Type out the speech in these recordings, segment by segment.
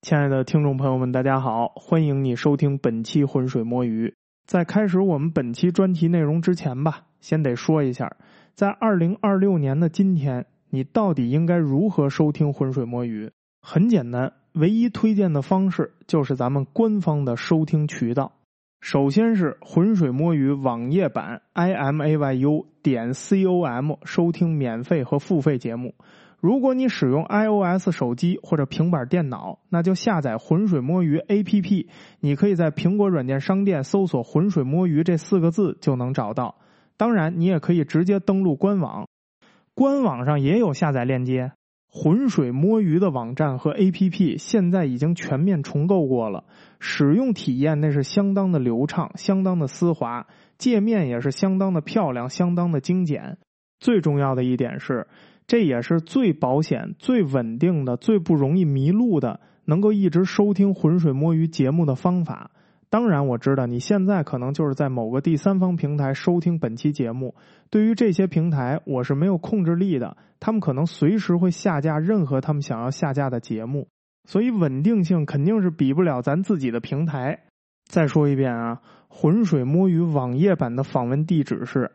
亲爱的听众朋友们，大家好，欢迎你收听本期浑水摸鱼。在开始我们本期专题内容之前吧，先得说一下，在2026年的今天，你到底应该如何收听浑水摸鱼？很简单，唯一推荐的方式就是咱们官方的收听渠道。首先是浑水摸鱼网页版 imayu.com 收听免费和付费节目。如果你使用 iOS 手机或者平板电脑，那就下载浑水摸鱼 APP， 你可以在苹果软件商店搜索浑水摸鱼这4个字就能找到。当然你也可以直接登录官网，官网上也有下载链接。浑水摸鱼的网站和 APP 现在已经全面重构过了，使用体验那是相当的流畅，相当的丝滑，界面也是相当的漂亮，相当的精简。最重要的一点是，这也是最保险、最稳定的、最不容易迷路的，能够一直收听浑水摸鱼节目的方法。当然我知道你现在可能就是在某个第三方平台收听本期节目，对于这些平台我是没有控制力的，他们可能随时会下架任何他们想要下架的节目，所以稳定性肯定是比不了咱自己的平台。再说一遍啊，浑水摸鱼网页版的访问地址是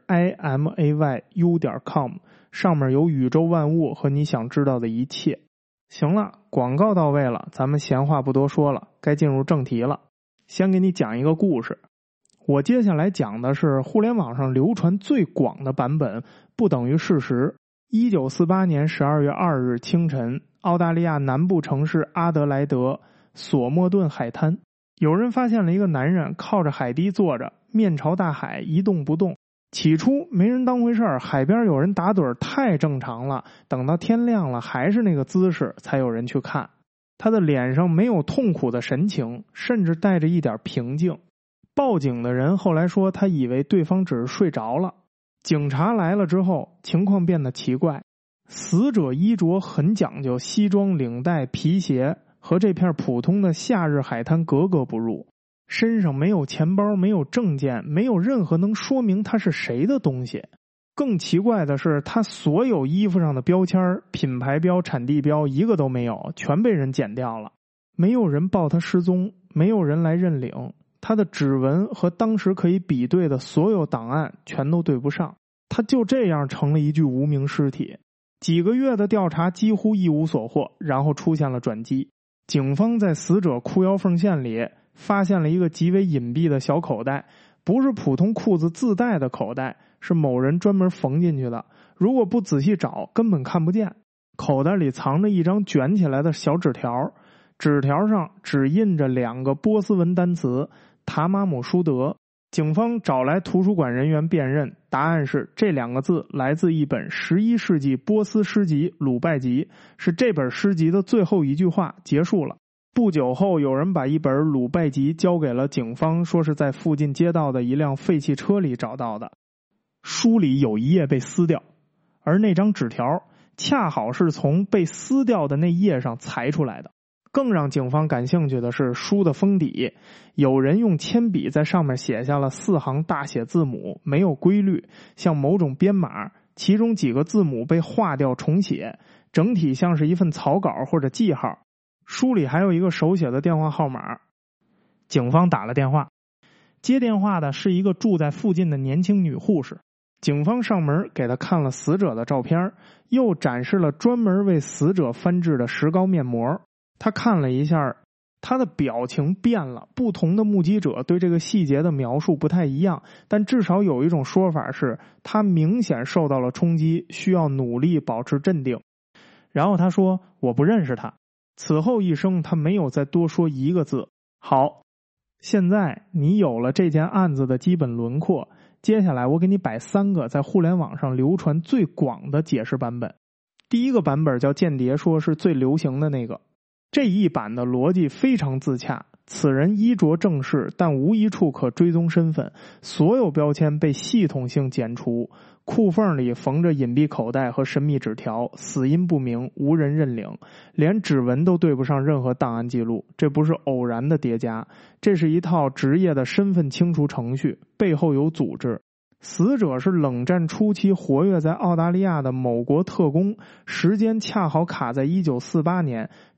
imayu.com， 上面有宇宙万物和你想知道的一切。行了，广告到位了，咱们闲话不多说了，该进入正题了。先给你讲一个故事，我接下来讲的是互联网上流传最广的版本，不等于事实。1948年12月2日清晨，澳大利亚南部城市阿德莱德索莫顿海滩，有人发现了一个男人靠着海堤坐着，面朝大海一动不动。起初没人当回事儿，海边有人打盹太正常了，等到天亮了还是那个姿势，才有人去看。他的脸上没有痛苦的神情，甚至带着一点平静。报警的人后来说，他以为对方只是睡着了。警察来了之后，情况变得奇怪。死者衣着很讲究，西装、领带、皮鞋，和这片普通的夏日海滩格格不入。身上没有钱包，没有证件，没有任何能说明他是谁的东西。更奇怪的是，他所有衣服上的标签、品牌标、产地标一个都没有，全被人剪掉了。没有人报他失踪，没有人来认领。他的指纹和当时可以比对的所有档案全都对不上，他就这样成了一具无名尸体。几个月的调查几乎一无所获，然后出现了转机。警方在死者裤腰缝线里发现了一个极为隐蔽的小口袋，不是普通裤子自带的口袋，是某人专门缝进去的，如果不仔细找根本看不见。口袋里藏着一张卷起来的小纸条，纸条上只印着2个波斯文单词塔马姆舒德。警方找来图书馆人员辨认，答案是这2个字来自一本11世纪波斯诗集《鲁拜集》，是这本诗集的最后一句话，结束了。不久后，有人把一本《鲁拜集》交给了警方，说是在附近街道的一辆废弃车里找到的。书里有一页被撕掉，而那张纸条恰好是从被撕掉的那页上裁出来的。更让警方感兴趣的是，书的封底有人用铅笔在上面写下了4行大写字母，没有规律，像某种编码，其中几个字母被划掉重写，整体像是一份草稿或者记号。书里还有一个手写的电话号码。警方打了电话，接电话的是一个住在附近的年轻女护士。警方上门给她看了死者的照片，又展示了专门为死者翻制的石膏面膜。他看了一下，他的表情变了，不同的目击者对这个细节的描述不太一样，但至少有一种说法是他明显受到了冲击，需要努力保持镇定。然后他说，我不认识他。此后一生他没有再多说一个字。好，现在你有了这件案子的基本轮廓，接下来我给你摆3个在互联网上流传最广的解释版本。第一个版本叫间谍说，是最流行的那个。这一版的逻辑非常自洽，此人衣着正式，但无一处可追踪身份，所有标签被系统性剪除，裤缝里缝着隐蔽口袋和神秘纸条，死因不明，无人认领，连指纹都对不上任何档案记录。这不是偶然的叠加，这是一套职业的身份清除程序，背后有组织。死者是冷战初期活跃在澳大利亚的某国特工，时间恰好卡在1948年，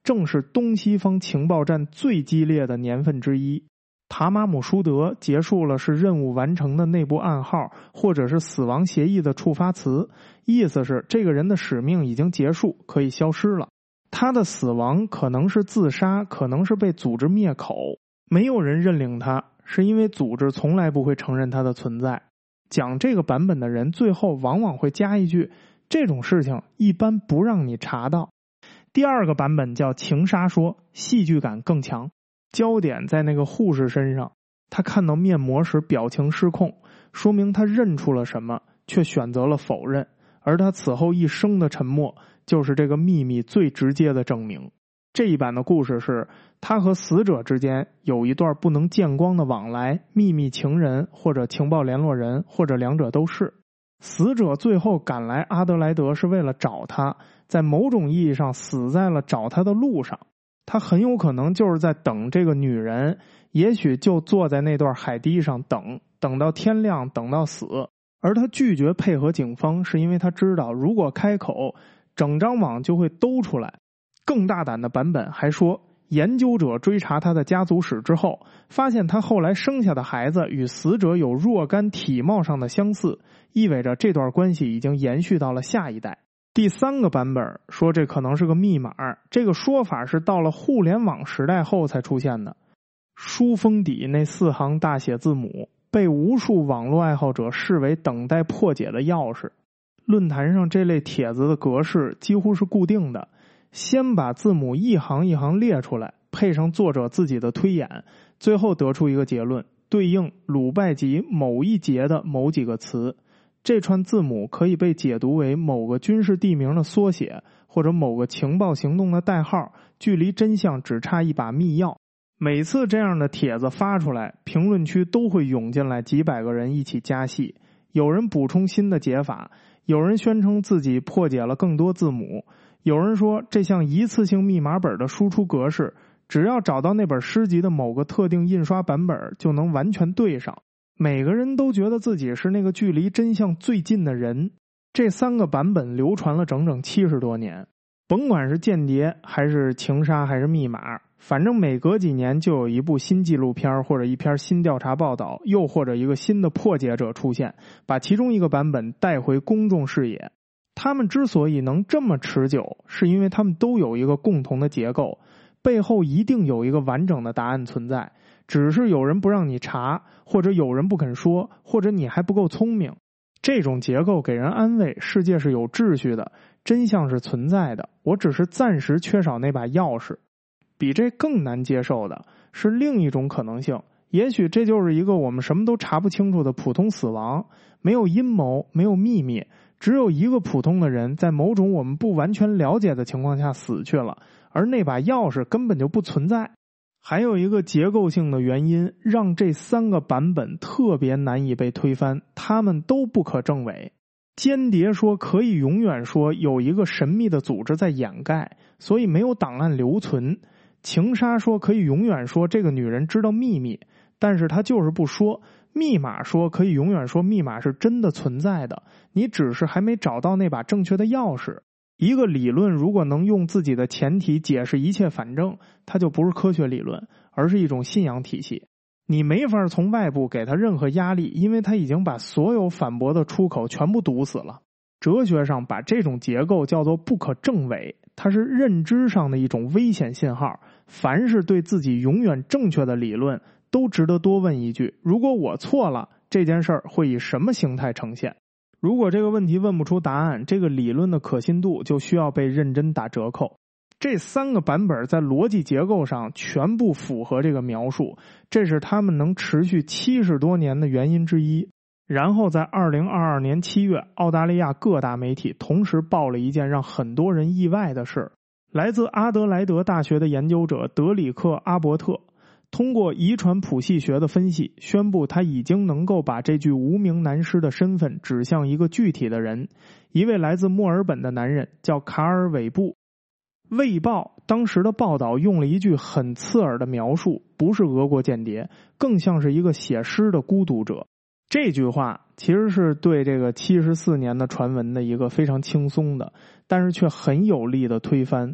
正是东西方情报战最激烈的年份之一。塔马姆舒德结束了是任务完成的内部暗号，或者是死亡协议的触发词，意思是这个人的使命已经结束，可以消失了。他的死亡可能是自杀，可能是被组织灭口，没有人认领他，是因为组织从来不会承认他的存在。讲这个版本的人最后往往会加一句，这种事情一般不让你查到。第二个版本叫情杀说，戏剧感更强，焦点在那个护士身上，他看到面膜时表情失控，说明他认出了什么，却选择了否认，而他此后一生的沉默就是这个秘密最直接的证明。这一版的故事是他和死者之间有一段不能见光的往来，秘密情人或者情报联络人，或者两者都是。死者最后赶来阿德莱德是为了找他，在某种意义上死在了找他的路上。他很有可能就是在等这个女人，也许就坐在那段海堤上等到天亮，等到死。而他拒绝配合警方，是因为他知道如果开口，整张网就会兜出来。更大胆的版本还说，研究者追查他的家族史之后，发现他后来生下的孩子与死者有若干体貌上的相似，意味着这段关系已经延续到了下一代。第三个版本说这可能是个密码，这个说法是到了互联网时代后才出现的。书封底那4行大写字母被无数网络爱好者视为等待破解的钥匙。论坛上这类帖子的格式几乎是固定的，先把字母一行一行列出来，配上作者自己的推演，最后得出一个结论，对应鲁拜集某一节的某几个词。这串字母可以被解读为某个军事地名的缩写，或者某个情报行动的代号，距离真相只差一把密钥。每次这样的帖子发出来，评论区都会涌进来几百个人一起加戏，有人补充新的解法，有人宣称自己破解了更多字母，有人说这像一次性密码本的输出格式，只要找到那本诗集的某个特定印刷版本就能完全对上。每个人都觉得自己是那个距离真相最近的人。这3个版本流传了整整70多年，甭管是间谍还是情杀还是密码，反正每隔几年就有一部新纪录片或者一篇新调查报道，又或者一个新的破解者出现，把其中一个版本带回公众视野。他们之所以能这么持久，是因为他们都有一个共同的结构，背后一定有一个完整的答案存在，只是有人不让你查，或者有人不肯说，或者你还不够聪明。这种结构给人安慰，世界是有秩序的，真相是存在的，我只是暂时缺少那把钥匙。比这更难接受的是另一种可能性，也许这就是一个我们什么都查不清楚的普通死亡，没有阴谋，没有秘密，只有一个普通的人在某种我们不完全了解的情况下死去了，而那把钥匙根本就不存在。还有一个结构性的原因，让这3个版本特别难以被推翻，他们都不可证伪。间谍说可以永远说有一个神秘的组织在掩盖，所以没有档案留存。情杀说可以永远说这个女人知道秘密，但是她就是不说。密码说可以永远说密码是真的存在的，你只是还没找到那把正确的钥匙。一个理论如果能用自己的前提解释一切反正，它就不是科学理论，而是一种信仰体系。你没法从外部给它任何压力，因为它已经把所有反驳的出口全部堵死了。哲学上把这种结构叫做不可证伪，它是认知上的一种危险信号。凡是对自己永远正确的理论，都值得多问一句，如果我错了，这件事儿会以什么形态呈现？如果这个问题问不出答案，这个理论的可信度就需要被认真打折扣。这3个版本在逻辑结构上全部符合这个描述，这是他们能持续70多年的原因之一。然后在2022年7月，澳大利亚各大媒体同时报了一件让很多人意外的事。来自阿德莱德大学的研究者德里克·阿伯特通过遗传谱系学的分析，宣布他已经能够把这具无名男尸的身份指向一个具体的人，一位来自墨尔本的男人，叫卡尔·韦布。卫报当时的报道用了一句很刺耳的描述，不是俄国间谍，更像是一个写诗的孤独者。这句话其实是对这个74年的传闻的一个非常轻松的，但是却很有力的推翻。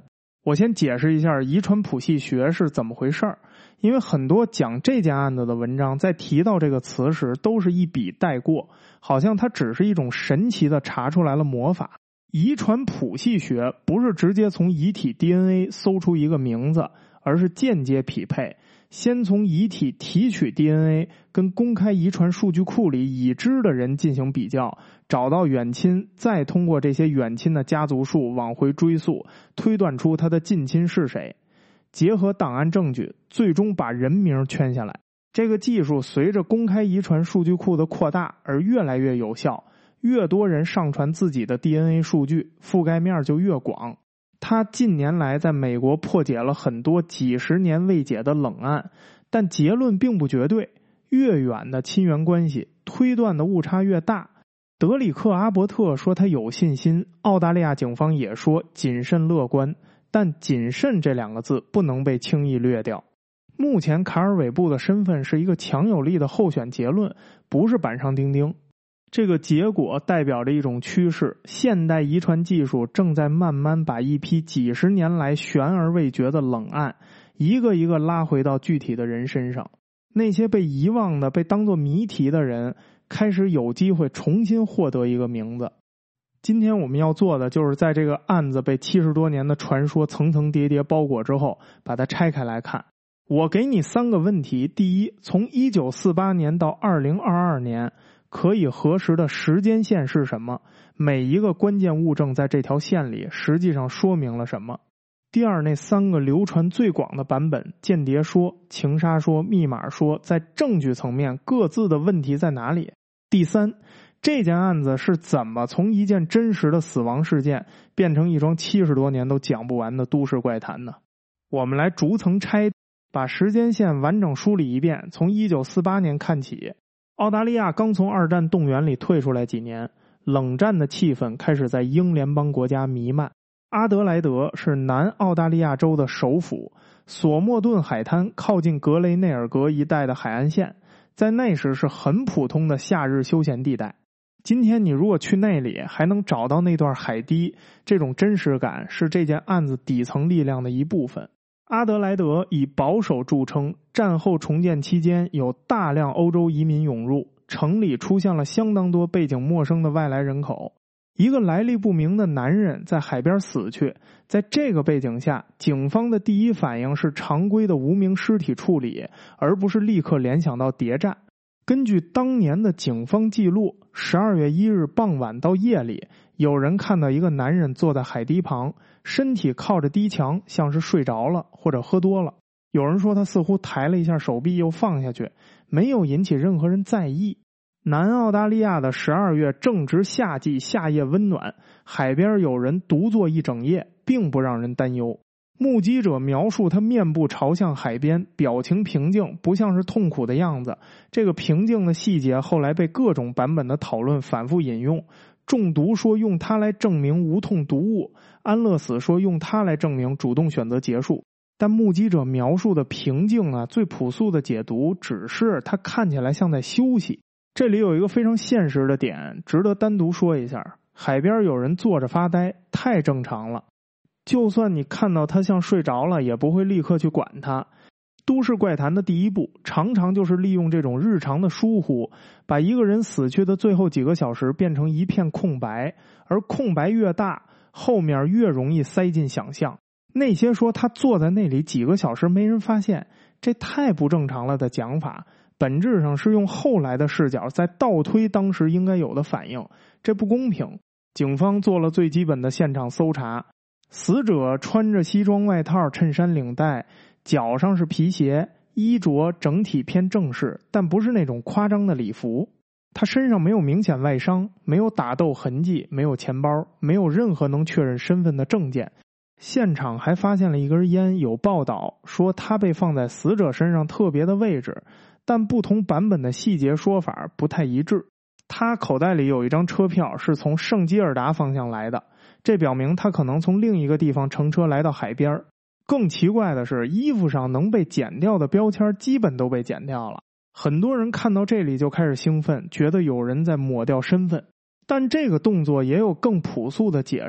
我先解释一下遗传谱系学是怎么回事儿，因为很多讲这件案子的文章在提到这个词时都是一笔带过，好像它只是一种神奇的查出来了魔法。遗传谱系学不是直接从遗体 DNA 搜出一个名字，而是间接匹配，先从遗体提取 DNA 跟公开遗传数据库里已知的人进行比较，找到远亲，再通过这些远亲的家族树往回追溯，推断出他的近亲是谁，结合档案证据，最终把人名圈下来。这个技术随着公开遗传数据库的扩大而越来越有效，越多人上传自己的 DNA 数据，覆盖面就越广。他近年来在美国破解了很多几十年未解的冷案，但结论并不绝对，越远的亲缘关系推断的误差越大。德里克·阿伯特说他有信心，澳大利亚警方也说谨慎乐观，但谨慎这两个字不能被轻易略掉。目前卡尔韦布的身份是一个强有力的候选结论，不是板上钉钉。这个结果代表着一种趋势，现代遗传技术正在慢慢把一批几十年来悬而未决的冷案一个一个拉回到具体的人身上。那些被遗忘的、被当作谜题的人开始有机会重新获得一个名字。今天我们要做的就是在这个案子被70多年的传说层层叠叠包裹之后，把它拆开来看。我给你3个问题。第一，从1948年到2022年可以核实的时间线是什么？每一个关键物证在这条线里实际上说明了什么？第二，那3个流传最广的版本，间谍说、情杀说、密码说，在证据层面各自的问题在哪里？第三，这件案子是怎么从一件真实的死亡事件变成一桩70多年都讲不完的都市怪谈呢？我们来逐层拆，把时间线完整梳理一遍。从1948年看起，澳大利亚刚从2战动员里退出来几年，冷战的气氛开始在英联邦国家弥漫。阿德莱德是南澳大利亚州的首府，索莫顿海滩靠近格雷内尔格一带的海岸线，在那时是很普通的夏日休闲地带。今天你如果去那里还能找到那段海堤，这种真实感是这件案子底层力量的一部分。阿德莱德以保守著称，战后重建期间有大量欧洲移民涌入，城里出现了相当多背景陌生的外来人口。一个来历不明的男人在海边死去，在这个背景下，警方的第一反应是常规的无名尸体处理，而不是立刻联想到谍战。根据当年的警方记录，12月1日傍晚到夜里，有人看到一个男人坐在海堤旁，身体靠着堤墙，像是睡着了或者喝多了。有人说他似乎抬了一下手臂又放下去，没有引起任何人在意。南澳大利亚的12月正值夏季，夏夜温暖，海边有人独坐一整夜，并不让人担忧。目击者描述他面部朝向海边，表情平静，不像是痛苦的样子。这个平静的细节后来被各种版本的讨论反复引用。中毒说用它来证明无痛毒物，安乐死说用它来证明主动选择结束。但目击者描述的平静啊，最朴素的解读只是他看起来像在休息。这里有一个非常现实的点，值得单独说一下。海边有人坐着发呆，太正常了。就算你看到他像睡着了，也不会立刻去管他。都市怪谈的第一步，常常就是利用这种日常的疏忽，把一个人死去的最后几个小时变成一片空白，而空白越大，后面越容易塞进想象。那些说他坐在那里几个小时没人发现，这太不正常了的讲法，本质上是用后来的视角在倒推当时应该有的反应，这不公平。警方做了最基本的现场搜查，死者穿着西装外套、衬衫领带，脚上是皮鞋，衣着整体偏正式，但不是那种夸张的礼服。他身上没有明显外伤，没有打斗痕迹，没有钱包，没有任何能确认身份的证件。现场还发现了一根烟，有报道说他被放在死者身上特别的位置，但不同版本的细节说法不太一致。他口袋里有一张车票，是从圣基尔达方向来的，这表明他可能从另一个地方乘车来到海边。更奇怪的是，衣服上能被剪掉的标签基本都被剪掉了。很多人看到这里就开始兴奋，觉得有人在抹掉身份。但这个动作也有更朴素的解释，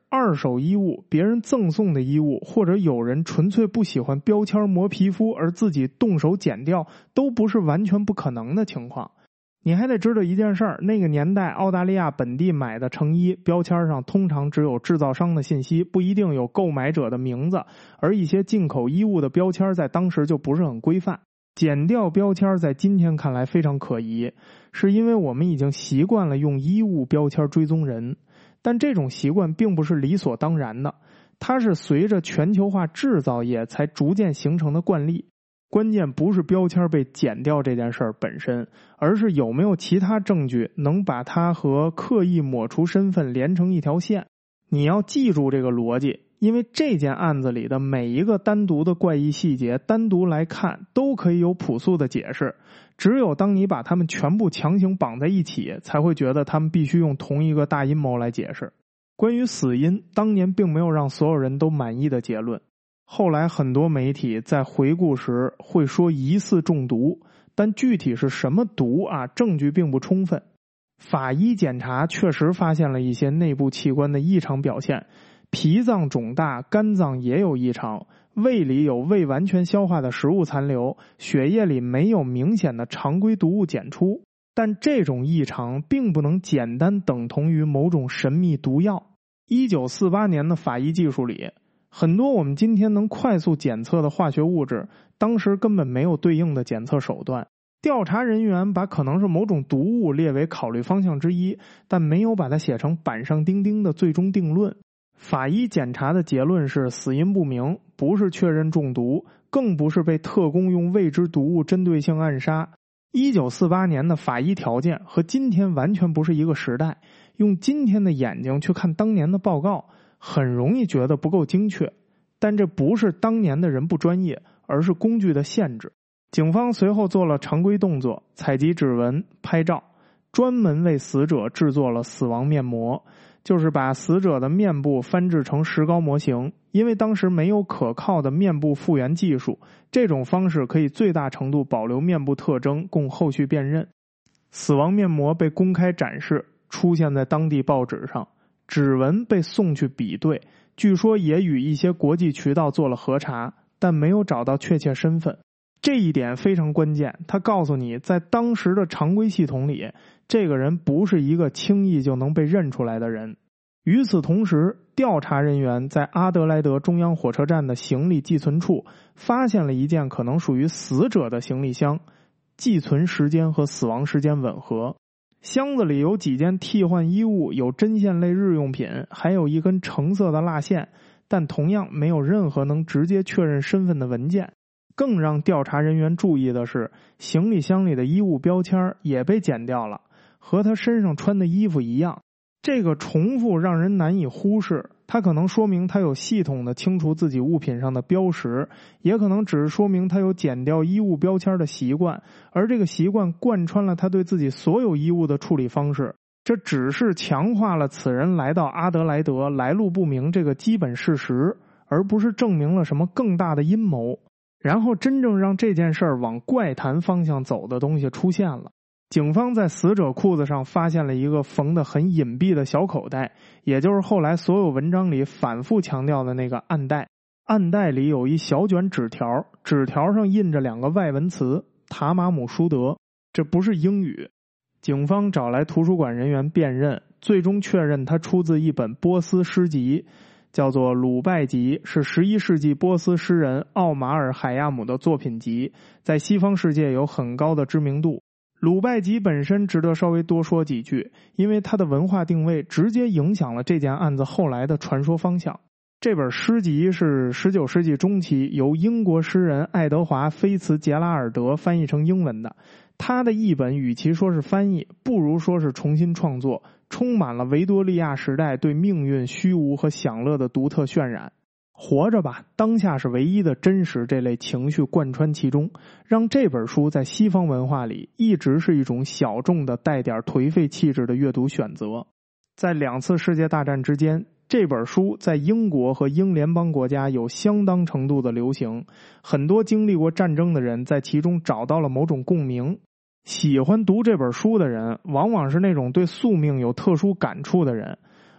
二手衣物、别人赠送的衣物，或者有人纯粹不喜欢标签磨皮肤而自己动手剪掉，都不是完全不可能的情况。你还得知道一件事儿，那个年代澳大利亚本地买的成衣标签上通常只有制造商的信息，不一定有购买者的名字，而一些进口衣物的标签在当时就不是很规范。剪掉标签在今天看来非常可疑，是因为我们已经习惯了用衣物标签追踪人，但这种习惯并不是理所当然的，它是随着全球化制造业才逐渐形成的惯例。关键不是标签被剪掉这件事儿本身，而是有没有其他证据能把它和刻意抹除身份连成一条线。你要记住这个逻辑，因为这件案子里的每一个单独的怪异细节单独来看都可以有朴素的解释，只有当你把它们全部强行绑在一起，才会觉得他们必须用同一个大阴谋来解释。关于死因，当年并没有让所有人都满意的结论。后来很多媒体在回顾时会说疑似中毒，但具体是什么毒证据并不充分。法医检查确实发现了一些内部器官的异常表现，脾脏肿大，肝脏也有异常，胃里有未完全消化的食物残留，血液里没有明显的常规毒物检出。但这种异常并不能简单等同于某种神秘毒药。1948年的法医技术里，很多我们今天能快速检测的化学物质，当时根本没有对应的检测手段。调查人员把可能是某种毒物列为考虑方向之一，但没有把它写成板上钉钉的最终定论。法医检查的结论是死因不明，不是确认中毒，更不是被特工用未知毒物针对性暗杀。1948年的法医条件和今天完全不是一个时代，用今天的眼睛去看当年的报告，很容易觉得不够精确，但这不是当年的人不专业，而是工具的限制。警方随后做了常规动作，采集指纹、拍照，专门为死者制作了死亡面膜，就是把死者的面部翻制成石膏模型。因为当时没有可靠的面部复原技术，这种方式可以最大程度保留面部特征，供后续辨认。死亡面膜被公开展示，出现在当地报纸上，指纹被送去比对，据说也与一些国际渠道做了核查，但没有找到确切身份。这一点非常关键，他告诉你，在当时的常规系统里，这个人不是一个轻易就能被认出来的人。与此同时，调查人员在阿德莱德中央火车站的行李寄存处发现了一件可能属于死者的行李箱，寄存时间和死亡时间吻合。箱子里有几件替换衣物，有针线类日用品，还有一根橙色的蜡线，但同样没有任何能直接确认身份的文件。更让调查人员注意的是，行李箱里的衣物标签也被剪掉了，和他身上穿的衣服一样。这个重复让人难以忽视，它可能说明他有系统的清除自己物品上的标识，也可能只是说明他有剪掉衣物标签的习惯，而这个习惯贯穿了他对自己所有衣物的处理方式。这只是强化了此人来到阿德莱德来路不明这个基本事实，而不是证明了什么更大的阴谋。然后真正让这件事儿往怪谈方向走的东西出现了。警方在死者裤子上发现了一个缝得很隐蔽的小口袋，也就是后来所有文章里反复强调的那个暗袋。暗袋里有一小卷纸条，纸条上印着两个外文词，塔马姆舒德，这不是英语。警方找来图书馆人员辨认，最终确认它出自一本波斯诗集，叫做《鲁拜集》，是11世纪波斯诗人奥马尔·海亚姆的作品集，在西方世界有很高的知名度。鲁拜集本身值得稍微多说几句，因为它的文化定位直接影响了这件案子后来的传说方向。这本诗集是19世纪中期由英国诗人爱德华·菲茨杰拉尔德翻译成英文的。他的译本与其说是翻译，不如说是重新创作，充满了维多利亚时代对命运、虚无和享乐的独特渲染。活着吧，当下是唯一的真实，这类情绪贯穿其中，让这本书在西方文化里一直是一种小众的带点颓废气质的阅读选择。在2次世界大战之间，这本书在英国和英联邦国家有相当程度的流行，很多经历过战争的人在其中找到了某种共鸣。喜欢读这本书的人往往是那种对宿命有特殊感触的人，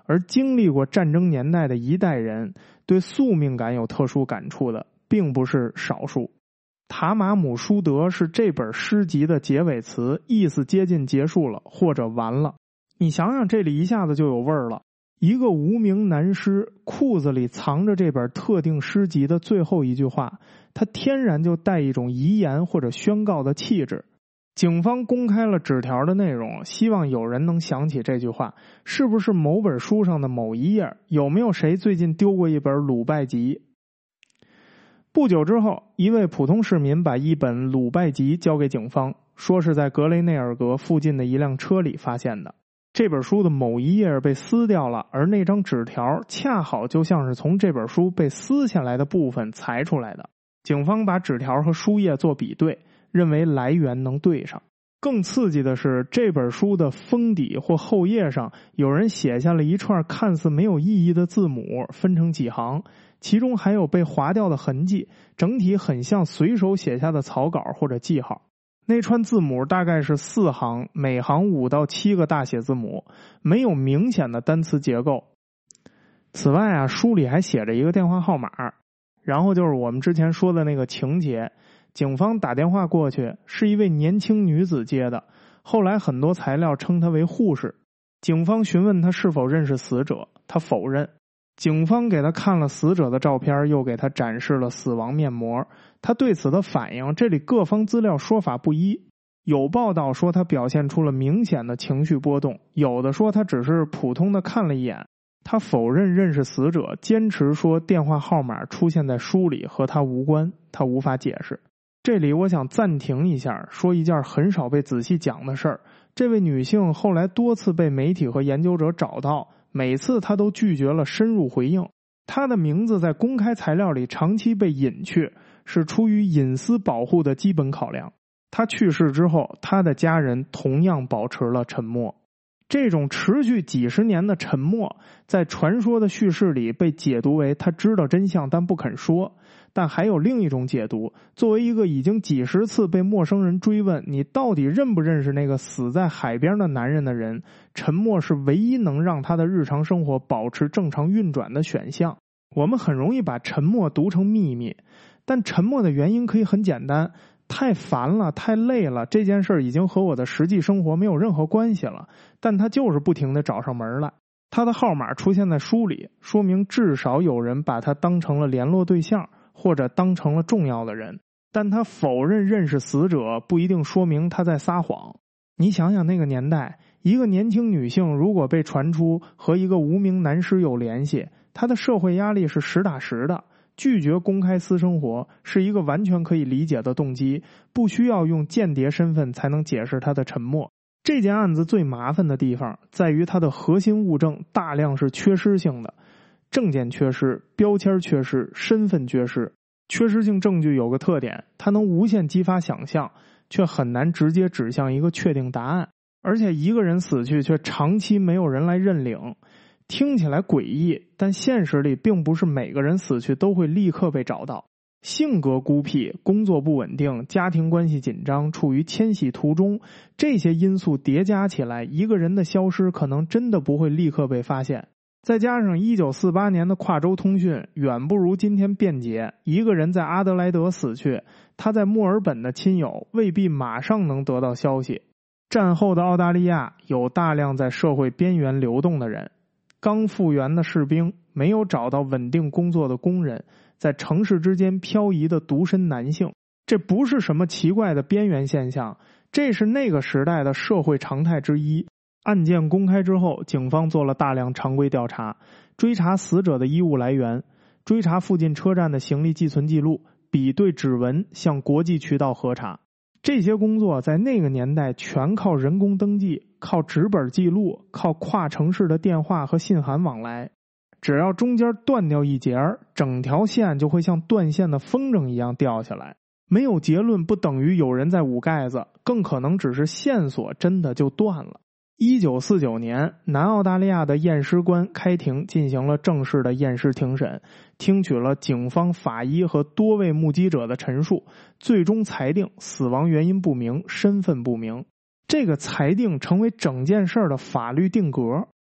而经历过战争年代的一代人对宿命感有特殊感触的并不是少数。塔马姆舒德是这本诗集的结尾词，意思接近结束了或者完了。你想想，这里一下子就有味儿了。一个无名男尸裤子里藏着这本特定诗集的最后一句话，它天然就带一种遗言或者宣告的气质。警方公开了纸条的内容，希望有人能想起这句话，是不是某本书上的某一页？有没有谁最近丢过一本鲁拜集？不久之后，一位普通市民把一本鲁拜集交给警方，说是在格雷内尔格附近的一辆车里发现的。这本书的某一页被撕掉了，而那张纸条恰好就像是从这本书被撕下来的部分裁出来的。警方把纸条和书页做比对，认为来源能对上。更刺激的是，这本书的封底或后页上有人写下了一串看似没有意义的字母，分成几行，其中还有被划掉的痕迹，整体很像随手写下的草稿或者记号。那串字母大概是4行，每行5到7个大写字母，没有明显的单词结构。此外啊，书里还写着一个电话号码。然后就是我们之前说的那个情节，警方打电话过去，是一位年轻女子接的，后来很多材料称她为护士。警方询问她是否认识死者，她否认。警方给他看了死者的照片，又给他展示了死亡面膜。他对此的反应，这里各方资料说法不一。有报道说他表现出了明显的情绪波动，有的说他只是普通的看了一眼。他否认认识死者，坚持说电话号码出现在书里和他无关，他无法解释。这里我想暂停一下，说一件很少被仔细讲的事儿。这位女性后来多次被媒体和研究者找到，每次她都拒绝了深入回应。她的名字在公开材料里长期被隐去，是出于隐私保护的基本考量。她去世之后，她的家人同样保持了沉默。这种持续几十年的沉默，在传说的叙事里被解读为她知道真相但不肯说。但还有另一种解读，作为一个已经几十次被陌生人追问你到底认不认识那个死在海边的男人的人，沉默是唯一能让他的日常生活保持正常运转的选项。我们很容易把沉默读成秘密，但沉默的原因可以很简单，太烦了，太累了，这件事已经和我的实际生活没有任何关系了，但他就是不停地找上门来。他的号码出现在书里，说明至少有人把他当成了联络对象，或者当成了重要的人。但他否认认识死者，不一定说明他在撒谎。你想想那个年代，一个年轻女性如果被传出和一个无名男尸有联系，她的社会压力是实打实的。拒绝公开私生活是一个完全可以理解的动机，不需要用间谍身份才能解释她的沉默。这件案子最麻烦的地方在于它的核心物证大量是缺失性的，证件缺失，标签缺失，身份缺失。缺失性证据有个特点，它能无限激发想象，却很难直接指向一个确定答案。而且一个人死去却长期没有人来认领，听起来诡异，但现实里并不是每个人死去都会立刻被找到。性格孤僻，工作不稳定，家庭关系紧张，处于迁徙途中，这些因素叠加起来，一个人的消失可能真的不会立刻被发现。再加上1948年的跨州通讯远不如今天便捷，一个人在阿德莱德死去，他在墨尔本的亲友未必马上能得到消息。战后的澳大利亚有大量在社会边缘流动的人，刚复员的士兵，没有找到稳定工作的工人，在城市之间漂移的独身男性，这不是什么奇怪的边缘现象，这是那个时代的社会常态之一。案件公开之后，警方做了大量常规调查，追查死者的衣物来源，追查附近车站的行李寄存记录，比对指纹，向国际渠道核查。这些工作在那个年代全靠人工登记，靠纸本记录，靠跨城市的电话和信函往来。只要中间断掉一节，整条线就会像断线的风筝一样掉下来。没有结论不等于有人在捂盖子，更可能只是线索真的就断了。1949年，南澳大利亚的验尸官开庭进行了正式的验尸庭审，听取了警方、法医和多位目击者的陈述，最终裁定死亡原因不明，身份不明。这个裁定成为整件事的法律定格。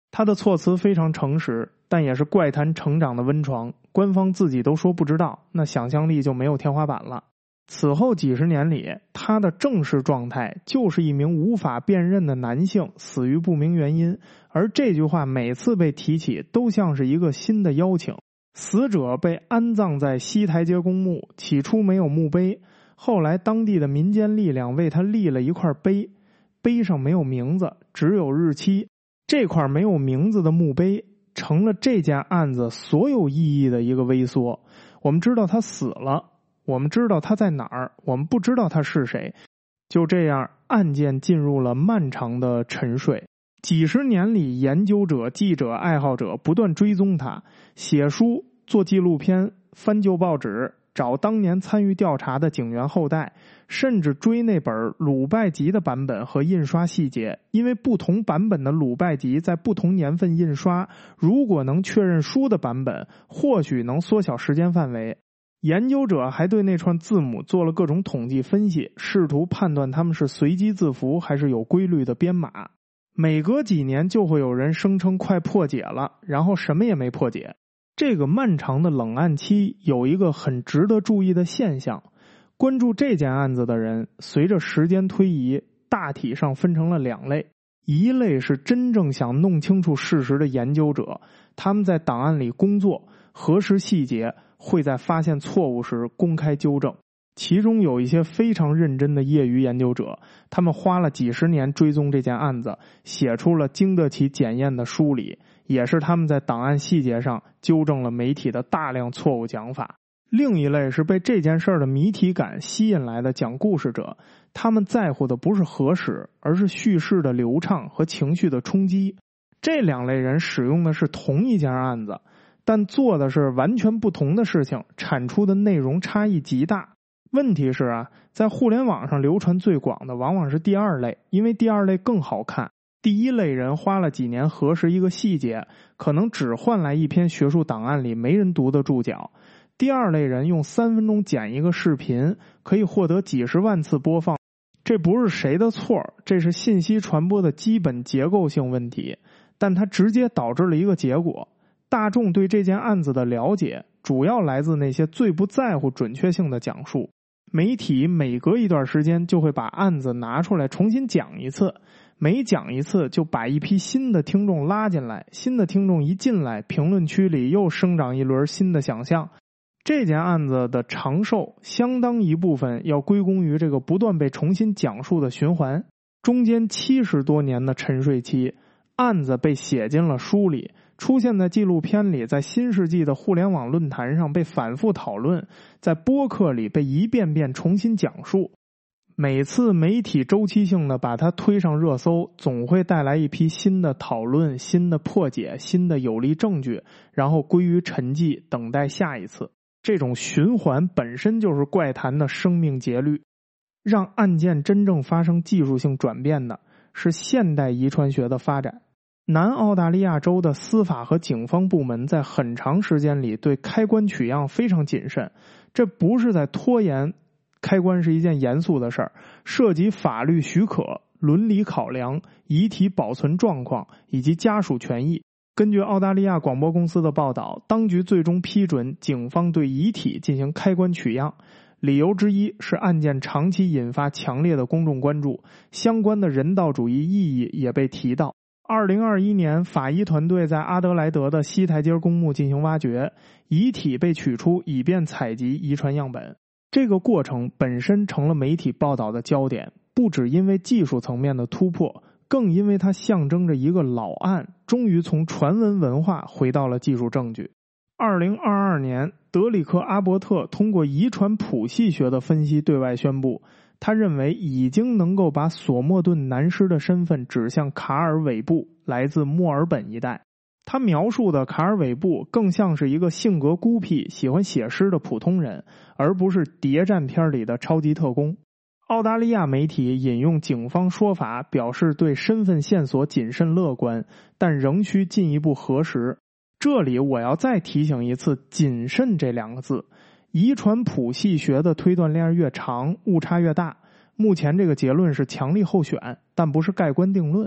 他的措辞非常诚实，但也是怪谈成长的温床，官方自己都说不知道，那想象力就没有天花板了。此后几十年里，他的正式状态就是一名无法辨认的男性死于不明原因，而这句话每次被提起都像是一个新的邀请。死者被安葬在西台阶公墓，起初没有墓碑，后来当地的民间力量为他立了一块碑，碑上没有名字，只有日期。这块没有名字的墓碑成了这件案子所有意义的一个微缩。我们知道他死了，我们知道他在哪儿，我们不知道他是谁。就这样，案件进入了漫长的沉睡。几十年里，研究者、记者、爱好者不断追踪他，写书、做纪录片、翻旧报纸，找当年参与调查的警员后代，甚至追那本鲁拜集的版本和印刷细节，因为不同版本的鲁拜集在不同年份印刷，如果能确认书的版本，或许能缩小时间范围。研究者还对那串字母做了各种统计分析，试图判断它们是随机字符还是有规律的编码。每隔几年就会有人声称快破解了，然后什么也没破解。这个漫长的冷暗期有一个很值得注意的现象，关注这件案子的人随着时间推移大体上分成了两类。一类是真正想弄清楚事实的研究者，他们在档案里工作，核实细节，会在发现错误时公开纠正。其中有一些非常认真的业余研究者，他们花了几十年追踪这件案子，写出了经得起检验的梳理，也是他们在档案细节上纠正了媒体的大量错误讲法。另一类是被这件事的谜题感吸引来的讲故事者，他们在乎的不是核实，而是叙事的流畅和情绪的冲击。这两类人使用的是同一件案子，但做的是完全不同的事情，产出的内容差异极大。问题是在互联网上流传最广的往往是第二类，因为第二类更好看。第一类人花了几年核实一个细节，可能只换来一篇学术档案里没人读的注脚。第二类人用3分钟剪一个视频，可以获得几十万次播放。这不是谁的错，这是信息传播的基本结构性问题，但它直接导致了一个结果：大众对这件案子的了解主要来自那些最不在乎准确性的讲述。媒体每隔一段时间就会把案子拿出来重新讲一次，每讲一次就把一批新的听众拉进来，新的听众一进来，评论区里又生长一轮新的想象。这件案子的长寿相当一部分要归功于这个不断被重新讲述的循环。中间70多年的沉睡期，案子被写进了书里，出现在纪录片里，在新世纪的互联网论坛上被反复讨论，在播客里被一遍遍重新讲述。每次媒体周期性的把它推上热搜，总会带来一批新的讨论、新的破解、新的有力证据，然后归于沉寂，等待下一次。这种循环本身就是怪谈的生命节律。让案件真正发生技术性转变的是现代遗传学的发展。南澳大利亚州的司法和警方部门在很长时间里对开棺取样非常谨慎，这不是在拖延，开棺是一件严肃的事儿，涉及法律许可、伦理考量、遗体保存状况以及家属权益。根据澳大利亚广播公司的报道，当局最终批准警方对遗体进行开棺取样，理由之一是案件长期引发强烈的公众关注，相关的人道主义意义也被提到。2021年，法医团队在阿德莱德的西台阶公墓进行挖掘，遗体被取出以便采集遗传样本。这个过程本身成了媒体报道的焦点，不只因为技术层面的突破，更因为它象征着一个老案终于从传闻文化回到了技术证据。2022年，德里克·阿伯特通过遗传谱系学的分析对外宣布，他认为已经能够把索莫顿男尸的身份指向卡尔·韦布，来自墨尔本一带。他描述的卡尔·韦布更像是一个性格孤僻、喜欢写诗的普通人，而不是谍战片里的超级特工。澳大利亚媒体引用警方说法，表示对身份线索谨慎乐观，但仍需进一步核实。这里我要再提醒一次谨慎这2个字。遗传谱系学的推断链越长，误差越大。目前这个结论是强力候选，但不是盖棺定论。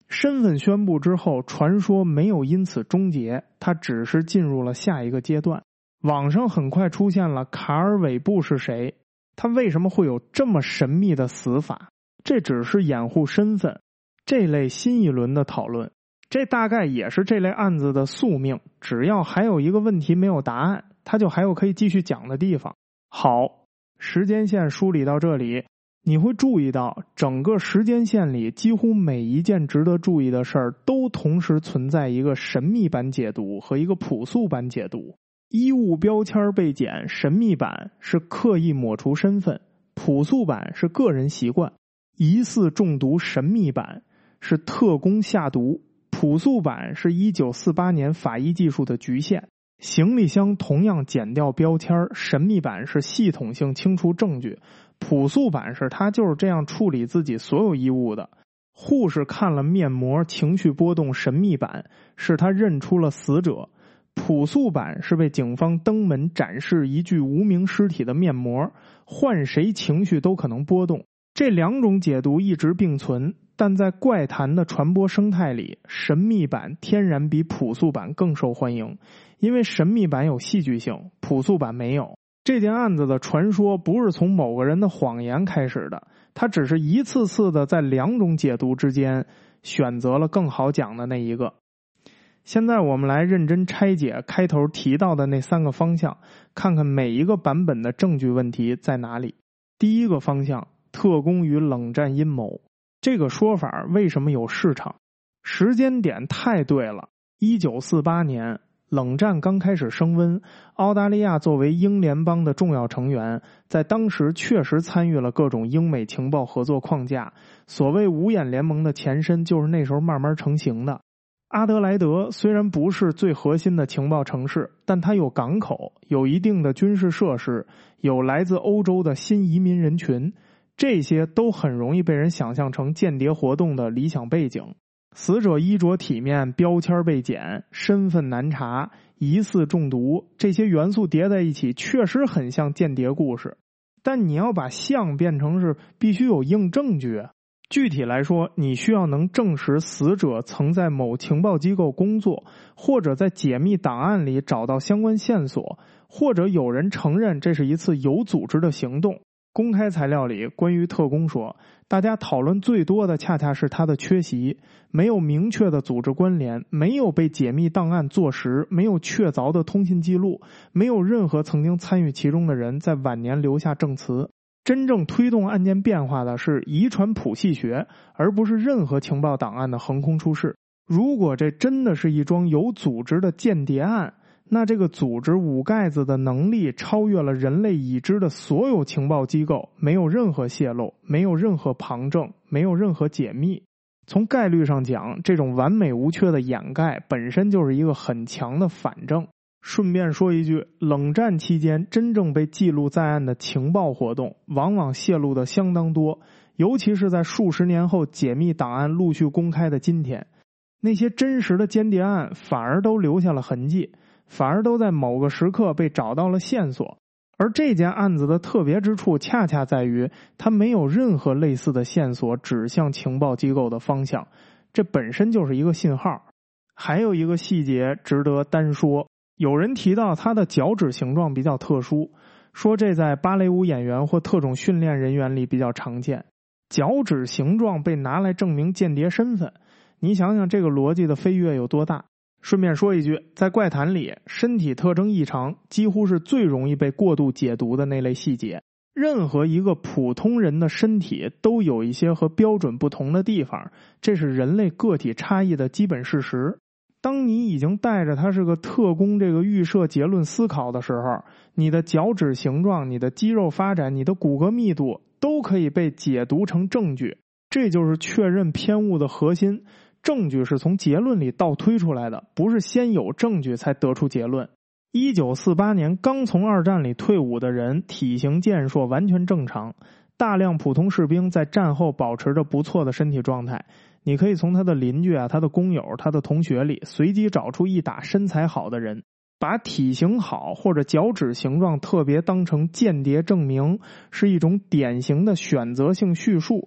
身份宣布之后，传说没有因此终结，他只是进入了下一个阶段。网上很快出现了卡尔韦布是谁，他为什么会有这么神秘的死法，这只是掩护身份。这类新一轮的讨论，这大概也是这类案子的宿命，只要还有一个问题没有答案，他就还有可以继续讲的地方。好，时间线梳理到这里，你会注意到整个时间线里几乎每一件值得注意的事儿都同时存在一个神秘版解读和一个朴素版解读。衣物标签被剪，神秘版是刻意抹除身份，朴素版是个人习惯，疑似中毒神秘版是特工下毒，朴素版是1948年法医技术的局限。行李箱同样剪掉标签，神秘版是系统性清除证据，朴素版是他就是这样处理自己所有衣物的。护士看了面膜，情绪波动，神秘版是他认出了死者，朴素版是被警方登门展示一具无名尸体的面膜，换谁情绪都可能波动。这两种解读一直并存，但在怪谈的传播生态里，神秘版天然比朴素版更受欢迎，因为神秘版有戏剧性，朴素版没有。这件案子的传说不是从某个人的谎言开始的，他只是一次次的在两种解读之间选择了更好讲的那一个。现在我们来认真拆解开头提到的那3个方向，看看每一个版本的证据问题在哪里。第一个方向，特工与冷战阴谋。这个说法为什么有市场？时间点太对了。1948年，冷战刚开始升温，澳大利亚作为英联邦的重要成员，在当时确实参与了各种英美情报合作框架。所谓五眼联盟的前身就是那时候慢慢成型的。阿德莱德虽然不是最核心的情报城市，但它有港口，有一定的军事设施，有来自欧洲的新移民人群，这些都很容易被人想象成间谍活动的理想背景。死者衣着体面，标签被剪，身份难查，疑似中毒，这些元素叠在一起确实很像间谍故事。但你要把像变成是必须有硬证据。具体来说，你需要能证实死者曾在某情报机构工作，或者在解密档案里找到相关线索，或者有人承认这是一次有组织的行动。公开材料里关于特工说，大家讨论最多的恰恰是他的缺席，没有明确的组织关联，没有被解密档案坐实，没有确凿的通信记录，没有任何曾经参与其中的人在晚年留下证词。真正推动案件变化的是遗传谱系学，而不是任何情报档案的横空出世。如果这真的是一桩有组织的间谍案，那这个组织捂盖子的能力超越了人类已知的所有情报机构，没有任何泄露，没有任何旁证，没有任何解密。从概率上讲，这种完美无缺的掩盖本身就是一个很强的反证。顺便说一句，冷战期间真正被记录在案的情报活动往往泄露的相当多，尤其是在数十年后解密档案陆续公开的今天，那些真实的间谍案反而都留下了痕迹，反而都在某个时刻被找到了线索。而这件案子的特别之处恰恰在于它没有任何类似的线索指向情报机构的方向，这本身就是一个信号。还有一个细节值得单说，有人提到他的脚趾形状比较特殊，说这在芭蕾舞演员或特种训练人员里比较常见。脚趾形状被拿来证明间谍身份，你想想这个逻辑的飞跃有多大。顺便说一句，在怪谈里，身体特征异常几乎是最容易被过度解读的那类细节。任何一个普通人的身体都有一些和标准不同的地方，这是人类个体差异的基本事实。当你已经带着他是个特工这个预设结论思考的时候，你的脚趾形状、你的肌肉发展、你的骨骼密度都可以被解读成证据。这就是确认偏误的核心，证据是从结论里倒推出来的，不是先有证据才得出结论。1948年刚从二战里退伍的人，体型健硕，完全正常。大量普通士兵在战后保持着不错的身体状态，你可以从他的邻居他的工友、他的同学里随机找出一打身材好的人。把体型好或者脚趾形状特别当成间谍证明，是一种典型的选择性叙述。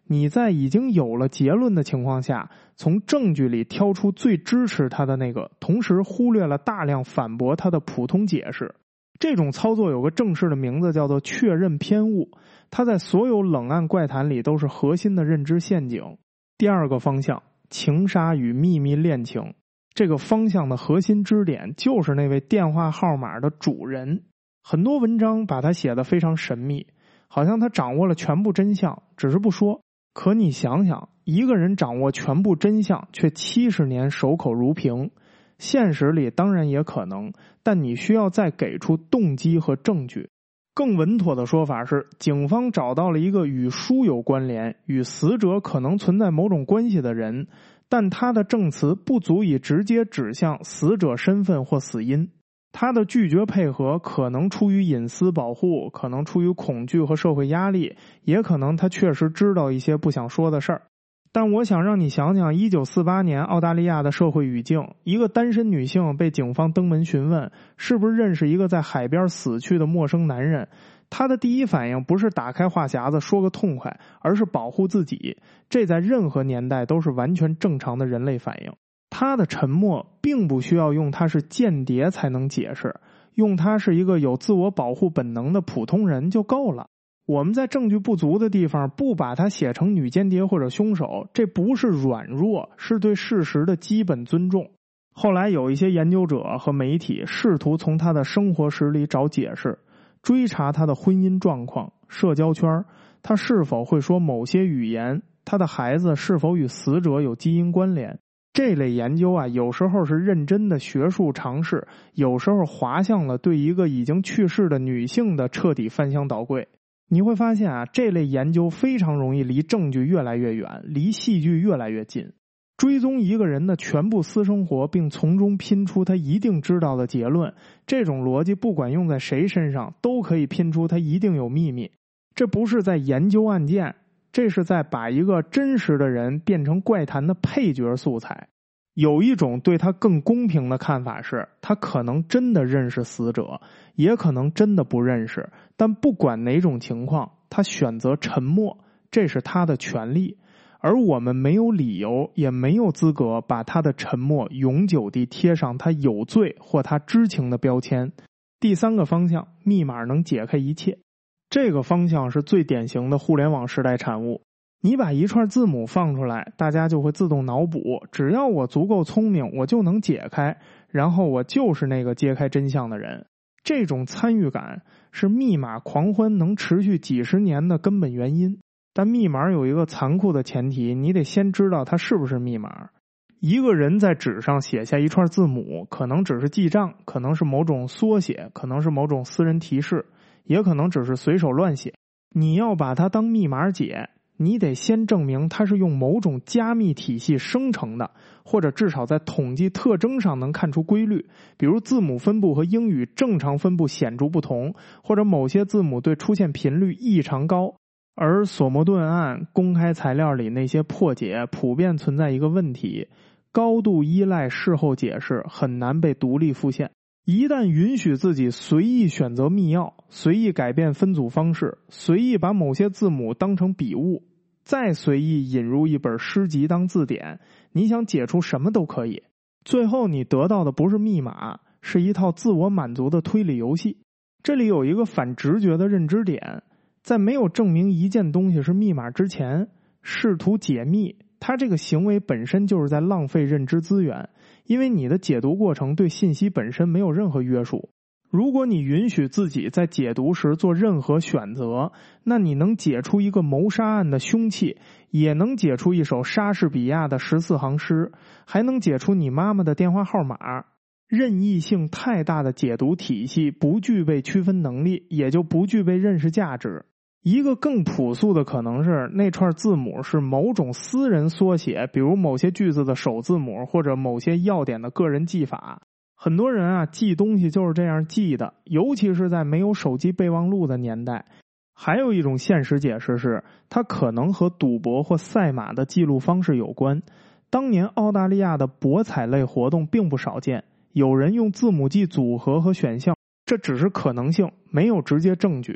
你在已经有了结论的情况下，从证据里挑出最支持他的那个，同时忽略了大量反驳他的普通解释。这种操作有个正式的名字，叫做确认偏误，它在所有冷暗怪谈里都是核心的认知陷阱。第二个方向，情杀与秘密恋情，这个方向的核心支点就是那位电话号码的主人。很多文章把他写得非常神秘，好像他掌握了全部真相，只是不说。可你想想，一个人掌握全部真相，却70年守口如瓶，现实里当然也可能，但你需要再给出动机和证据。更稳妥的说法是，警方找到了一个与书有关联、与死者可能存在某种关系的人，但他的证词不足以直接指向死者身份或死因。他的拒绝配合可能出于隐私保护，可能出于恐惧和社会压力，也可能他确实知道一些不想说的事儿。但我想让你想想1948年澳大利亚的社会语境，一个单身女性被警方登门询问是不是认识一个在海边死去的陌生男人，她的第一反应不是打开话匣子说个痛快，而是保护自己。这在任何年代都是完全正常的人类反应。他的沉默并不需要用他是间谍才能解释，用他是一个有自我保护本能的普通人就够了。我们在证据不足的地方不把他写成女间谍或者凶手，这不是软弱，是对事实的基本尊重。后来有一些研究者和媒体试图从他的生活史里找解释，追查他的婚姻状况、社交圈，他是否会说某些语言，他的孩子是否与死者有基因关联。这类研究啊，有时候是认真的学术尝试，有时候滑向了对一个已经去世的女性的彻底翻箱倒柜。你会发现啊，这类研究非常容易离证据越来越远，离戏剧越来越近。追踪一个人的全部私生活，并从中拼出他一定知道的结论，这种逻辑不管用在谁身上，都可以拼出他一定有秘密。这不是在研究案件，这是在把一个真实的人变成怪谈的配角素材。有一种对他更公平的看法是，他可能真的认识死者，也可能真的不认识，但不管哪种情况，他选择沉默，这是他的权利，而我们没有理由，也没有资格把他的沉默永久地贴上他有罪或他知情的标签。第三个方向，密码能解开一切。这个方向是最典型的互联网时代产物。你把一串字母放出来，大家就会自动脑补，只要我足够聪明，我就能解开，然后我就是那个揭开真相的人。这种参与感是密码狂欢能持续几十年的根本原因。但密码有一个残酷的前提，你得先知道它是不是密码。一个人在纸上写下一串字母，可能只是记账，可能是某种缩写，可能是某种私人提示，也可能只是随手乱写。你要把它当密码解，你得先证明它是用某种加密体系生成的，或者至少在统计特征上能看出规律，比如字母分布和英语正常分布显著不同，或者某些字母对出现频率异常高。而索莫顿案公开材料里那些破解普遍存在一个问题，高度依赖事后解释，很难被独立复现。一旦允许自己随意选择密钥，随意改变分组方式，随意把某些字母当成笔误，再随意引入一本诗集当字典，你想解出什么都可以。最后你得到的不是密码，是一套自我满足的推理游戏。这里有一个反直觉的认知点，在没有证明一件东西是密码之前，试图解密，它这个行为本身就是在浪费认知资源，因为你的解读过程对信息本身没有任何约束。如果你允许自己在解读时做任何选择，那你能解出一个谋杀案的凶器，也能解出一首莎士比亚的14行诗，还能解出你妈妈的电话号码。任意性太大的解读体系不具备区分能力，也就不具备认识价值。一个更朴素的可能是，那串字母是某种私人缩写，比如某些句子的首字母，或者某些要点的个人记法。很多人啊，记东西就是这样记的，尤其是在没有手机备忘录的年代。还有一种现实解释是，它可能和赌博或赛马的记录方式有关。当年澳大利亚的博彩类活动并不少见，有人用字母记组合和选项，这只是可能性，没有直接证据。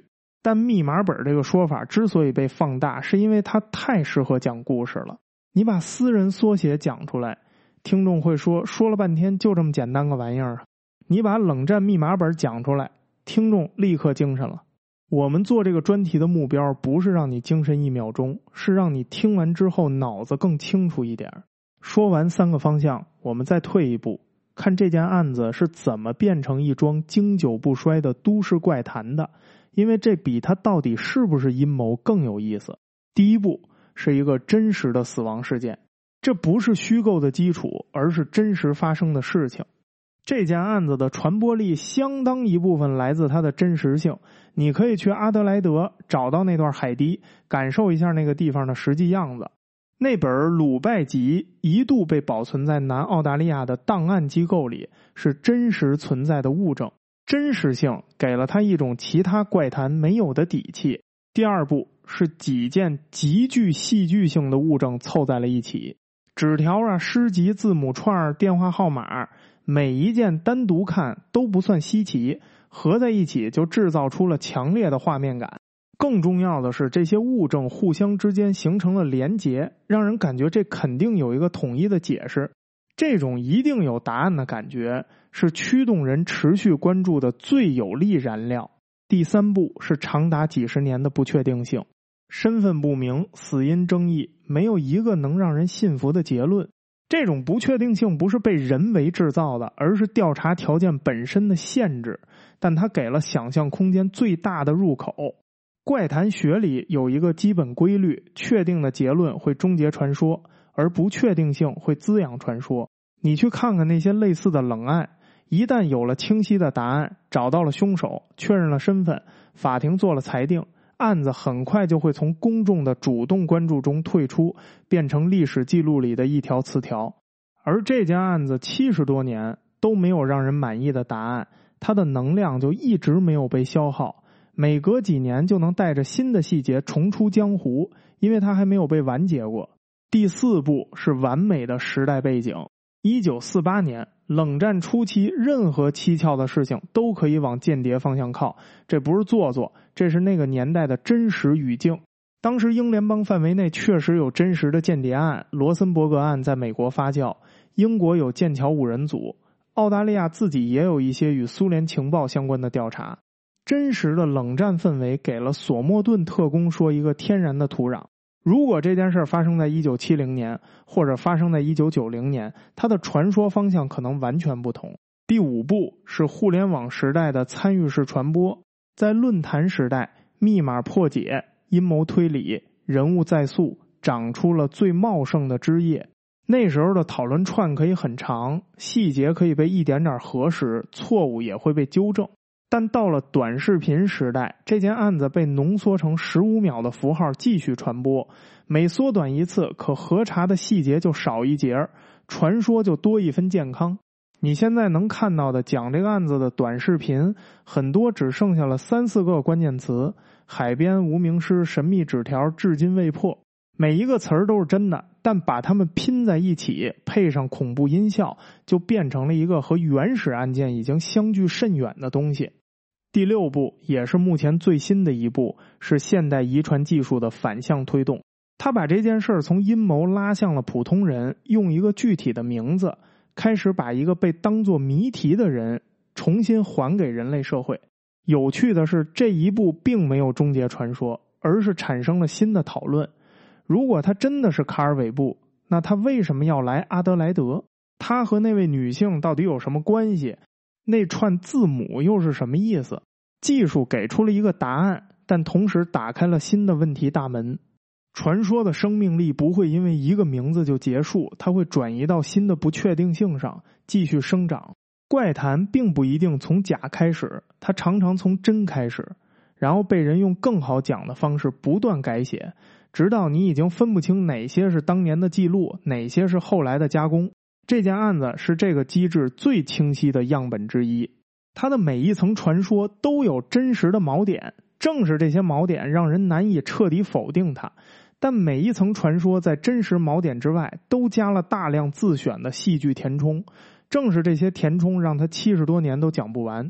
但密码本这个说法之所以被放大，是因为它太适合讲故事了。你把私人缩写讲出来，听众会说了半天就这么简单个玩意儿啊。你把冷战密码本讲出来，听众立刻精神了。我们做这个专题的目标不是让你精神1秒钟，是让你听完之后脑子更清楚一点。说完3个方向，我们再退一步，看这件案子是怎么变成一桩经久不衰的都市怪谈的，因为这比它到底是不是阴谋更有意思。第一步是一个真实的死亡事件，这不是虚构的基础，而是真实发生的事情。这件案子的传播力相当一部分来自它的真实性，你可以去阿德莱德找到那段海堤，感受一下那个地方的实际样子。那本鲁拜集一度被保存在南澳大利亚的档案机构里，是真实存在的物证，真实性给了它一种其他怪谈没有的底气。第二步是几件极具戏剧性的物证凑在了一起，纸条啊、诗集、字母串、电话号码，每一件单独看都不算稀奇，合在一起就制造出了强烈的画面感。更重要的是，这些物证互相之间形成了连结，让人感觉这肯定有一个统一的解释。这种一定有答案的感觉，是驱动人持续关注的最有力燃料。第三步是长达几十年的不确定性，身份不明，死因争议，没有一个能让人信服的结论。这种不确定性不是被人为制造的，而是调查条件本身的限制，但它给了想象空间最大的入口。怪谈学里有一个基本规律，确定的结论会终结传说，而不确定性会滋养传说。你去看看那些类似的冷案，一旦有了清晰的答案，找到了凶手，确认了身份，法庭做了裁定，案子很快就会从公众的主动关注中退出，变成历史记录里的一条词条。而这件案子70多年都没有让人满意的答案，它的能量就一直没有被消耗，每隔几年就能带着新的细节重出江湖，因为它还没有被完结过。第四步是完美的时代背景。1948年，冷战初期，任何蹊跷的事情都可以往间谍方向靠，这不是做作，这是那个年代的真实语境。当时英联邦范围内确实有真实的间谍案，罗森伯格案在美国发酵，英国有剑桥5人组，澳大利亚自己也有一些与苏联情报相关的调查。真实的冷战氛围给了索莫顿特工说一个天然的土壤。如果这件事发生在1970年，或者发生在1990年，它的传说方向可能完全不同。第五步是互联网时代的参与式传播。在论坛时代，密码破解、阴谋推理、人物再塑长出了最茂盛的枝叶。那时候的讨论串可以很长，细节可以被一点点核实，错误也会被纠正。但到了短视频时代，这件案子被浓缩成15秒的符号继续传播，每缩短一次，可核查的细节就少一截，传说就多一分健康。你现在能看到的讲这个案子的短视频，很多只剩下了3、4个关键词：海边、无名尸、神秘纸条、至今未破。每一个词儿都是真的，但把它们拼在一起，配上恐怖音效，就变成了一个和原始案件已经相距甚远的东西。第6步也是目前最新的一步，是现代遗传技术的反向推动。他把这件事从阴谋拉向了普通人，用一个具体的名字，开始把一个被当作谜题的人重新还给人类社会。有趣的是，这一步并没有终结传说，而是产生了新的讨论。如果他真的是卡尔韦布，那他为什么要来阿德莱德？他和那位女性到底有什么关系？那串字母又是什么意思？技术给出了一个答案，但同时打开了新的问题大门。传说的生命力不会因为一个名字就结束，它会转移到新的不确定性上，继续生长。怪谈并不一定从假开始，它常常从真开始，然后被人用更好讲的方式不断改写，直到你已经分不清哪些是当年的记录，哪些是后来的加工。这件案子是这个机制最清晰的样本之一，它的每一层传说都有真实的锚点，正是这些锚点让人难以彻底否定它。但每一层传说在真实锚点之外都加了大量自选的戏剧填充，正是这些填充让它70多年都讲不完。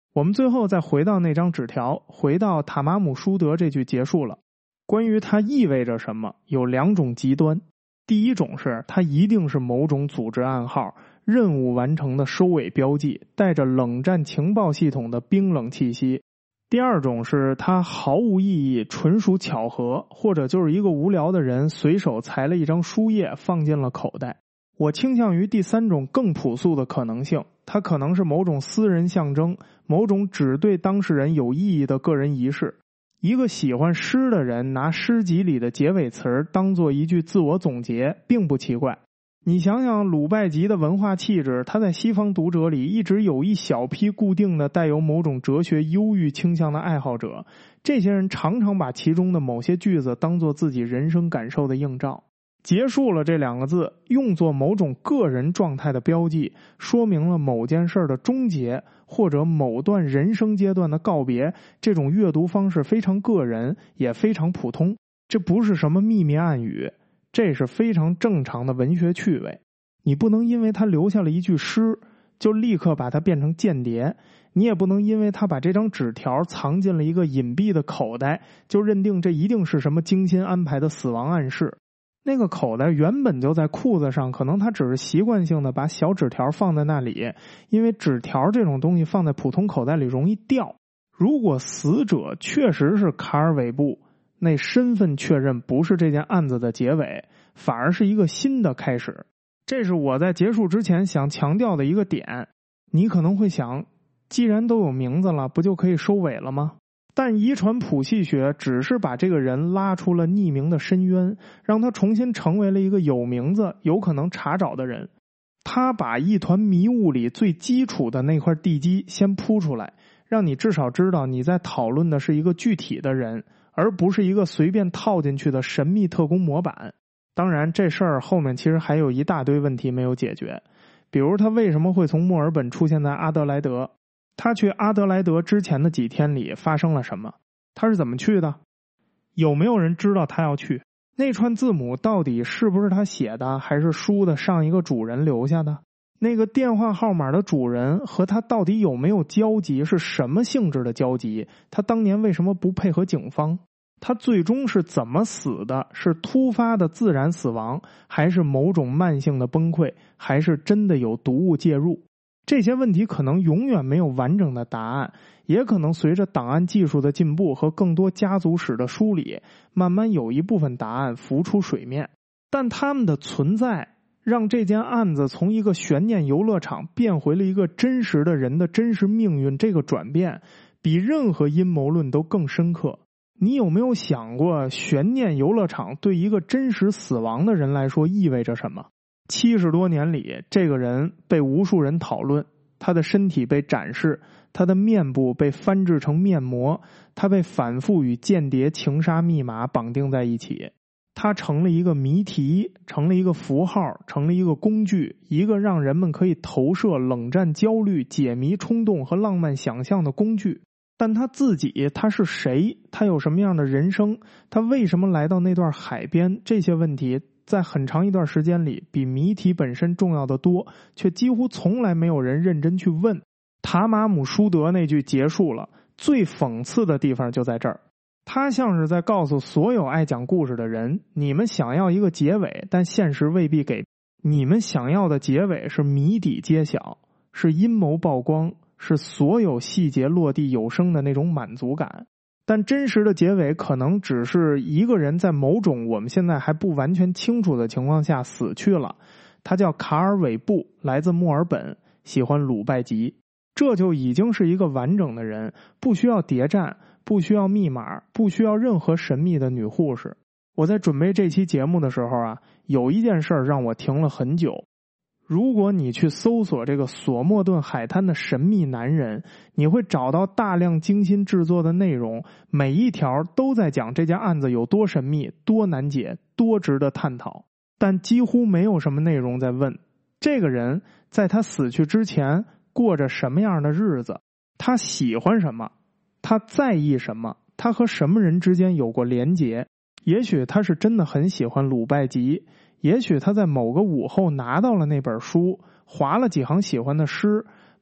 我们最后再回到那张纸条，回到塔马姆舒德这句结束了。关于它意味着什么，有2种极端。第一种是它一定是某种组织暗号，任务完成的收尾标记，带着冷战情报系统的冰冷气息。第二种是它毫无意义，纯属巧合，或者就是一个无聊的人随手裁了一张书页放进了口袋。我倾向于第3种更朴素的可能性，它可能是某种私人象征，某种只对当事人有意义的个人仪式。一个喜欢诗的人拿诗集里的结尾词当做一句自我总结，并不奇怪。你想想鲁拜吉的文化气质，他在西方读者里一直有一小批固定的带有某种哲学忧郁倾向的爱好者，这些人常常把其中的某些句子当作自己人生感受的映照。结束了这2个字用作某种个人状态的标记，说明了某件事的终结或者某段人生阶段的告别，这种阅读方式非常个人，也非常普通。这不是什么秘密暗语，这是非常正常的文学趣味。你不能因为他留下了一句诗就立刻把它变成间谍，你也不能因为他把这张纸条藏进了一个隐蔽的口袋就认定这一定是什么精心安排的死亡暗示。那个口袋原本就在裤子上，可能他只是习惯性的把小纸条放在那里，因为纸条这种东西放在普通口袋里容易掉。如果死者确实是卡尔韦布，那身份确认不是这件案子的结尾，反而是一个新的开始。这是我在结束之前想强调的一个点。你可能会想，既然都有名字了，不就可以收尾了吗？但遗传谱系学只是把这个人拉出了匿名的深渊，让他重新成为了一个有名字、有可能查找的人。他把一团迷雾里最基础的那块地基先铺出来，让你至少知道你在讨论的是一个具体的人，而不是一个随便套进去的神秘特工模板。当然，这事儿后面其实还有一大堆问题没有解决，比如他为什么会从墨尔本出现在阿德莱德？他去阿德莱德之前的几天里发生了什么？他是怎么去的？有没有人知道他要去？那串字母到底是不是他写的，还是书的上一个主人留下的？那个电话号码的主人和他到底有没有交集？是什么性质的交集？他当年为什么不配合警方？他最终是怎么死的？是突发的自然死亡，还是某种慢性的崩溃，还是真的有毒物介入？这些问题可能永远没有完整的答案，也可能随着档案技术的进步和更多家族史的梳理，慢慢有一部分答案浮出水面。但他们的存在让这件案子从一个悬念游乐场变回了一个真实的人的真实命运，这个转变比任何阴谋论都更深刻。你有没有想过，悬念游乐场对一个真实死亡的人来说意味着什么？70多年里，这个人被无数人讨论，他的身体被展示，他的面部被翻制成面膜，他被反复与间谍情杀密码绑定在一起，他成了一个谜题，成了一个符号，成了一个工具，一个让人们可以投射冷战焦虑、解谜冲动和浪漫想象的工具。但他自己，他是谁？他有什么样的人生？他为什么来到那段海边？这些问题在很长一段时间里比谜题本身重要的多，却几乎从来没有人认真去问。塔马姆舒德那句结束了，最讽刺的地方就在这儿。他像是在告诉所有爱讲故事的人，你们想要一个结尾，但现实未必给。你们想要的结尾是谜底揭晓，是阴谋曝光，是所有细节落地有声的那种满足感。但真实的结尾可能只是一个人在某种我们现在还不完全清楚的情况下死去了。他叫卡尔韦布，来自墨尔本，喜欢鲁拜吉。这就已经是一个完整的人，不需要谍战，不需要密码，不需要任何神秘的女护士。我在准备这期节目的时候啊，有一件事让我停了很久。如果你去搜索这个索莫顿海滩的神秘男人，你会找到大量精心制作的内容，每一条都在讲这件案子有多神秘、多难解、多值得探讨。但几乎没有什么内容在问这个人在他死去之前过着什么样的日子，他喜欢什么，他在意什么，他和什么人之间有过连结。也许他是真的很喜欢鲁拜吉，也许他在某个午后拿到了那本书，划了几行喜欢的诗，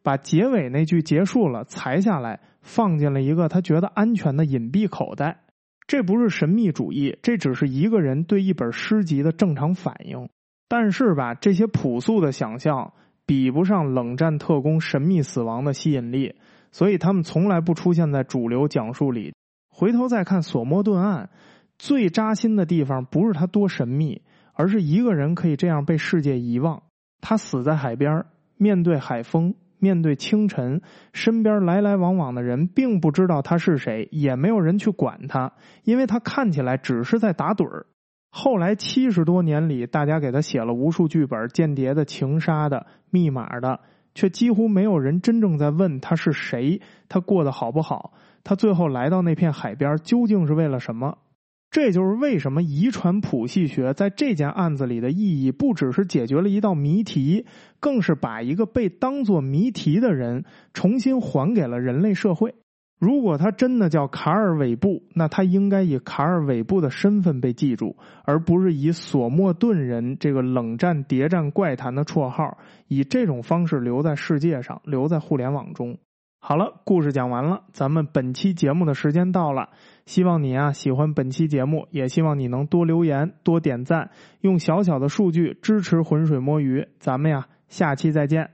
把结尾那句结束了裁下来，放进了一个他觉得安全的隐蔽口袋。这不是神秘主义，这只是一个人对一本诗集的正常反应。但是吧，这些朴素的想象比不上冷战特工神秘死亡的吸引力，所以他们从来不出现在主流讲述里。回头再看索莫顿案，最扎心的地方不是他多神秘，而是一个人可以这样被世界遗忘。他死在海边，面对海风，面对清晨，身边来来往往的人并不知道他是谁，也没有人去管他，因为他看起来只是在打盹儿。后来70多年里，大家给他写了无数剧本，间谍的、情杀的、密码的，却几乎没有人真正在问他是谁，他过得好不好，他最后来到那片海边究竟是为了什么。这就是为什么遗传谱系学在这件案子里的意义不只是解决了一道谜题，更是把一个被当作谜题的人重新还给了人类社会。如果他真的叫卡尔韦布，那他应该以卡尔韦布的身份被记住，而不是以索莫顿人这个冷战谍战怪谈的绰号，以这种方式留在世界上，留在互联网中。好了，故事讲完了，咱们本期节目的时间到了。希望你喜欢本期节目，也希望你能多留言多点赞，用小小的数据支持浑水摸鱼。咱们下期再见。